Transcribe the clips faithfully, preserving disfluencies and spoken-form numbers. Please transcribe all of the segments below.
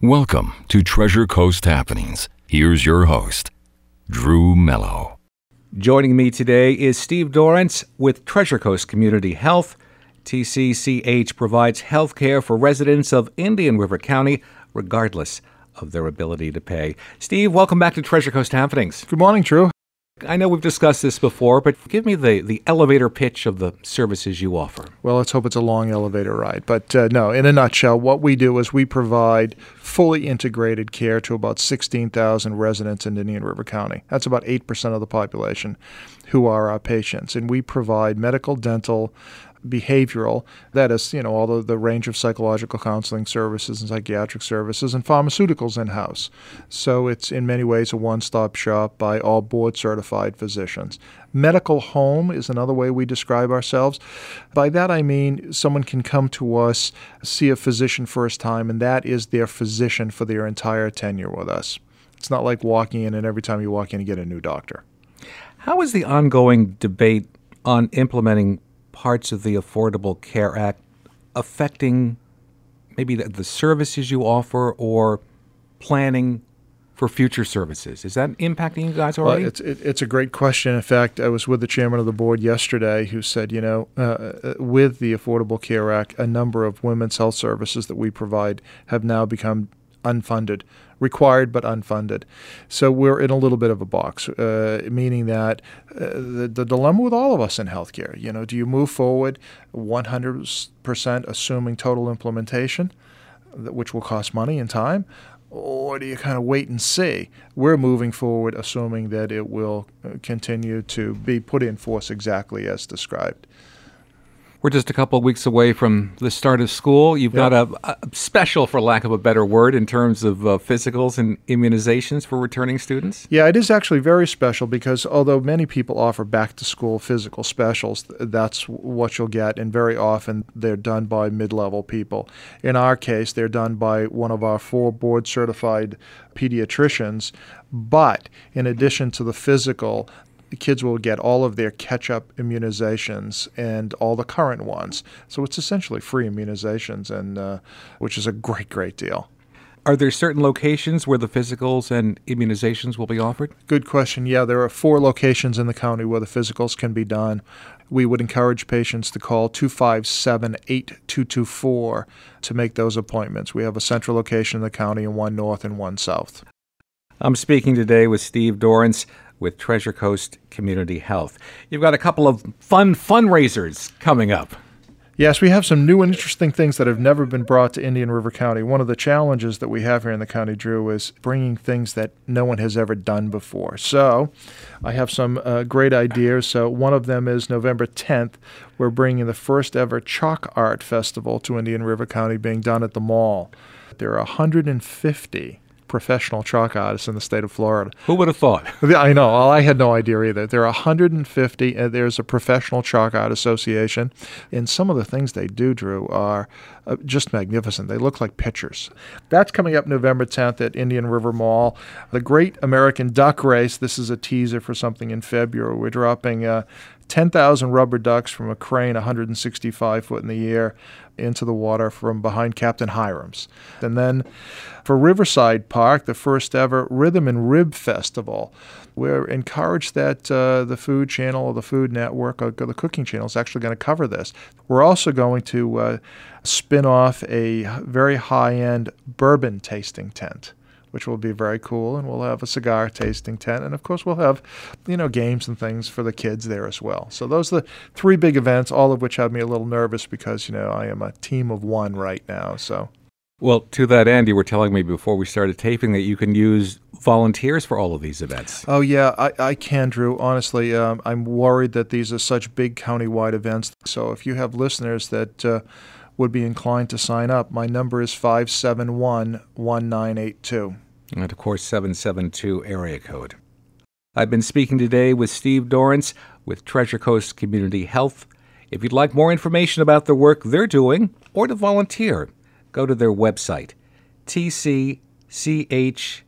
Welcome to Treasure Coast Happenings. Here's your host, Drew Mello. Joining me today is Steve Dorrance with Treasure Coast Community Health. T C C H provides health care for residents of Indian River County, regardless of their ability to pay. Steve, welcome back to Treasure Coast Happenings. Good morning, Drew. I know we've discussed this before, but give me the, the elevator pitch of the services you offer. Well, let's hope it's a long elevator ride. But uh, no, in a nutshell, what we do is we provide fully integrated care to about sixteen thousand residents in Indian River County. That's about eight percent of the population who are our patients. And we provide medical, dental, behavioral, that is, you know, all the, the range of psychological counseling services and psychiatric services and pharmaceuticals in-house. So it's in many ways a one-stop shop by all board-certified physicians. Medical home is another way we describe ourselves. By that I mean someone can come to us, see a physician first time, and that is their physician for their entire tenure with us. It's not like walking in and every time you walk in you get a new doctor. How is the ongoing debate on implementing parts of the Affordable Care Act affecting maybe the, the services you offer or planning for future services? Is that impacting you guys already? Well, it's, it, it's a great question. In fact, I was with the chairman of the board yesterday who said, you know, uh, with the Affordable Care Act, a number of women's health services that we provide have now become unfunded, required but unfunded. So we're in a little bit of a box, uh, meaning that uh, the, the dilemma with all of us in healthcare, you know, do you move forward one hundred percent assuming total implementation, which will cost money and time, or do you kind of wait and see? We're moving forward assuming that it will continue to be put in force exactly as described. We're just a couple of weeks away from the start of school. You've Yep. got a, a special, for lack of a better word, in terms of uh, physicals and immunizations for returning students. Yeah, it is actually very special because although many people offer back-to-school physical specials, that's what you'll get, and very often they're done by mid-level people. In our case, they're done by one of our four board-certified pediatricians, but in addition to the physical, the kids will get all of their catch-up immunizations and all the current ones. So it's essentially free immunizations, and uh, which is a great, great deal. Are there certain locations where the physicals and immunizations will be offered? Good question. Yeah, there are four locations in the county where the physicals can be done. We would encourage patients to call two five seven, eight two two four to make those appointments. We have a central location in the county and one north and one south. I'm speaking today with Steve Dorrance with Treasure Coast Community Health. You've got a couple of fun fundraisers coming up. Yes, we have some new and interesting things that have never been brought to Indian River County. One of the challenges that we have here in the county, Drew, is bringing things that no one has ever done before. So I have some uh, great ideas. So one of them is November tenth. We're bringing the first ever Chalk Art Festival to Indian River County, being done at the mall. There are one hundred fifty professional chalk artists in the state of Florida. Who would have thought? I know. Well, I had no idea either. There are one hundred fifty. Uh, there's a professional chalk art association. And some of the things they do, Drew, are uh, just magnificent. They look like pictures. That's coming up November tenth at Indian River Mall. The Great American Duck Race. This is a teaser for something in February. We're dropping uh, ten thousand rubber ducks from a crane one hundred sixty-five foot in the air into the water from behind Captain Hiram's. And then for Riverside Park, the first ever Rhythm and Rib Festival. We're encouraged that uh, the Food Channel or the Food Network or the Cooking Channel is actually going to cover this. We're also going to uh, spin off a very high-end bourbon tasting tent, which will be very cool, and we'll have a cigar tasting tent, and of course we'll have, you know, games and things for the kids there as well. So those are the three big events, all of which have me a little nervous because, you know, I am a team of one right now. So, well, to that end, you were telling me before we started taping that you can use volunteers for all of these events. Oh yeah, I, I can, Drew. Honestly, um, I'm worried that these are such big county-wide events. So if you have listeners that uh, would be inclined to sign up, my number is five seven one, one nine eight two. And of course, seven seven two area code. I've been speaking today with Steve Dorrance with Treasure Coast Community Health. If you'd like more information about the work they're doing or to volunteer, go to their website, T C C H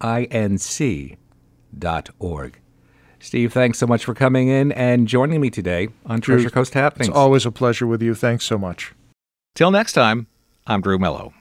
inc dot org. Steve, thanks so much for coming in and joining me today on Treasure Coast Happenings. It's always a pleasure with you. Thanks so much. Till next time, I'm Drew Mello.